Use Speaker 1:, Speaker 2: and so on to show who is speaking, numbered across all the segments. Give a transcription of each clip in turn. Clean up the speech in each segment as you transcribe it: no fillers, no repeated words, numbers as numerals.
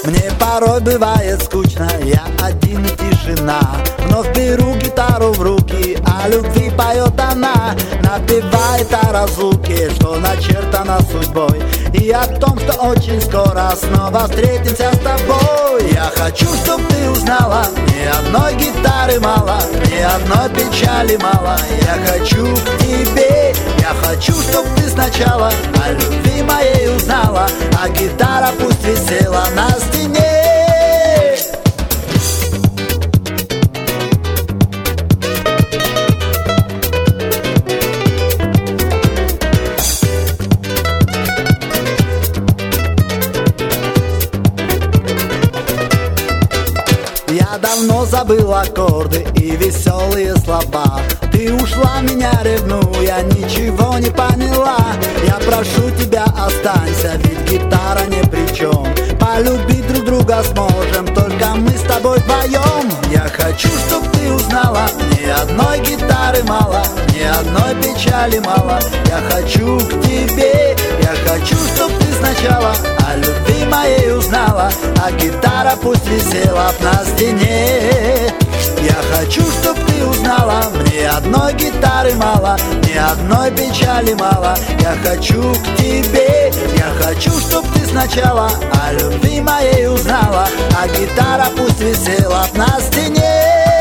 Speaker 1: Мне порой бывает скучно, я один и тишина. Вновь беру гитару в руки, о любви поет она. Напевает о разлуке, что начертано судьбой, и о том, что очень скоро снова встретимся с тобой. Я хочу, чтоб ты узнала, ни одной гитары мало, ни одной печали мало. Я хочу к тебе, я хочу, чтоб ты сначала о любви моей узнала, а гитара пусть висела на стене. Я давно забыл аккорды и веселые слова. Ты ушла, меня ревнуя, ничего не поняла. Я прошу тебя, останься, ведь гитара ни при чем. Полюбить друг друга сможем, только мы с тобой вдвоем. Я хочу, чтоб ты узнала, ни одной гитары мало, ни одной печали мало. Я хочу к тебе, я хочу, чтоб ты сначала о любви моей узнала, а гитара пусть висела б на стене. Я хочу, чтоб ты узнала, мне одной гитары мало, ни одной печали мало. Я хочу к тебе, я хочу, чтоб ты сначала о любви моей узнала, а гитара пусть висела б на стене.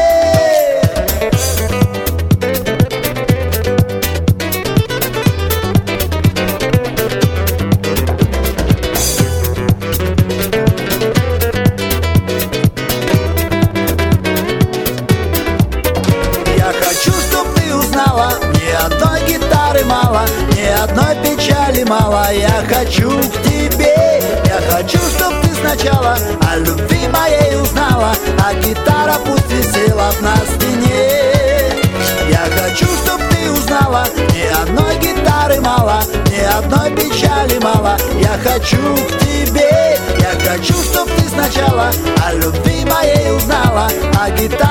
Speaker 1: Ни одной гитары мало, ни одной печали мало. Я хочу к тебе, я хочу, чтоб ты сначала о любви моей узнала, а гитара пусть висела б на стене. Я хочу, чтоб ты узнала, ни одной гитары мало, ни одной печали мало. Я хочу к тебе, я хочу, чтоб ты сначала о любви моей узнала, а гитара